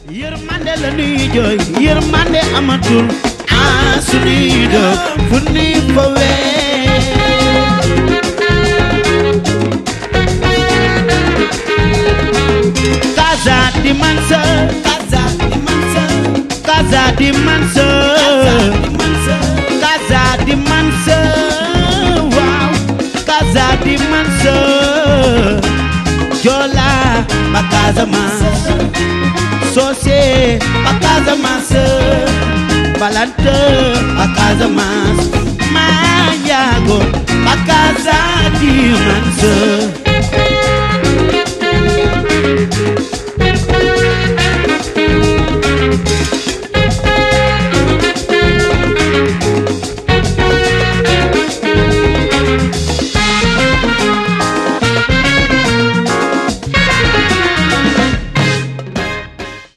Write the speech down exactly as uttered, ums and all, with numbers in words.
yërmande la nuy jooy yërmande amatul ah sunuy doom fu nuy fowee Casa di Mansa Casa di Mansa Casa di Mansa Casa di Mansa waaw Casa di Mansa Jola ba Casamance Socé ba Casamance Balante ba Casamance Mandiago ba Casa di Mansa